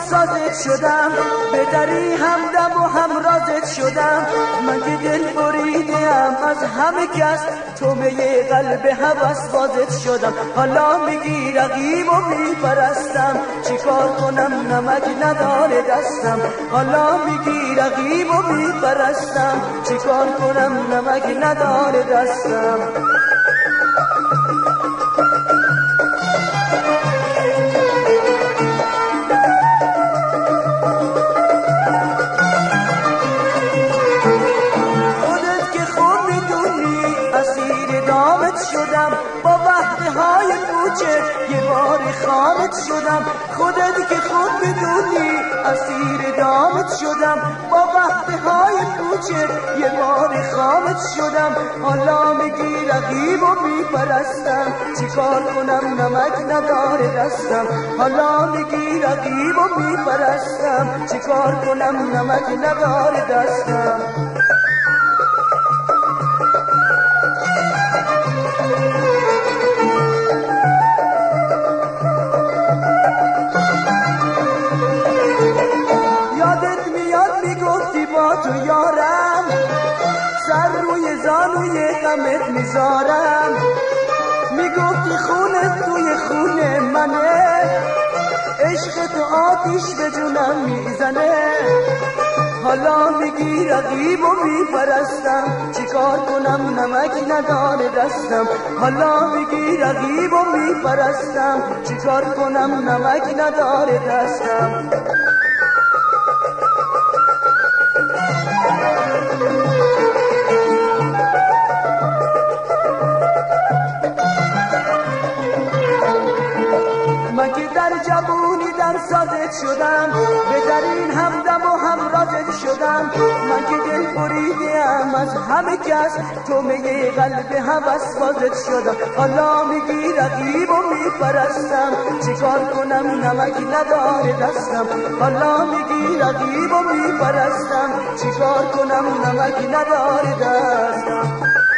سازت شدم، به دری همدم و همرازت شدم. من که دل بریدم از همه کس، تو می قلب هوس بازت شدم. حالا میگی رقیب و میپرستم، چیکار کنم نمک نداره دستم. حالا میگی رقیب و میپرستم، چیکار کنم نمک نداره دستم. شدم با وقته های کوچه یه بار خامت شدم. خودت که خود بدونی اسیر دامت شدم، با وقته های کوچه یه بار خامت شدم. حالا میگی رقیب و میپرستم، چیکار کنم نمک نداره دستم. حالا میگی رقیب و میپرستم، چیکار کنم نمک نداره دستم. تو یارم سر روی زانوی غمت میذارم، میگفتی خونت توی خونه منه، عشق تو آتیش به جونم میزنه. حالا میگی رقیب و میپرستم، چیکار کنم نمک نداره دستم. حالا میگی رقیب و میپرستم، چیکار کنم نمک نداره دستم. من که در جوونی در سازت شدم، به در این همدم و همرازت شدم. من که دل بریدم از همه کس، تو می قلب هوس بازت شدم. حالا میگی رقیب و میپرستم، چیکار کنم نمک نداره دستم. حالا میگی رقیب و میپرستم، چیکار کنم نمک نداره دستم.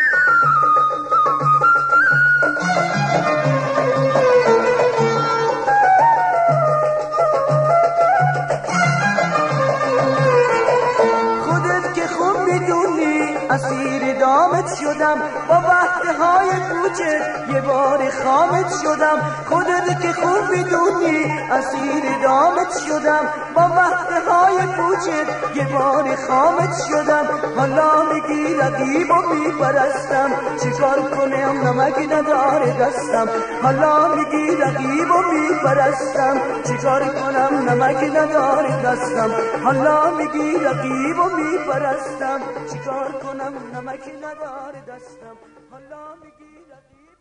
اسیر دامت شدم با وقته های کوچه یه بار خامت شدم. خودت که خوب میدونی اسیر دامت شدم با وقته های کوچه یه بار خامت شدم. حالا میگی رقیب و میپرستم، چیکار کنم نمک نداره دستم. حالا میگی رقیب و میپرستم، چیکار کنم نمک نداره دستم. حالا میگی رقیب و میپرستم، چیکار کنم نمک نداره دستم. حالا میگی رقیب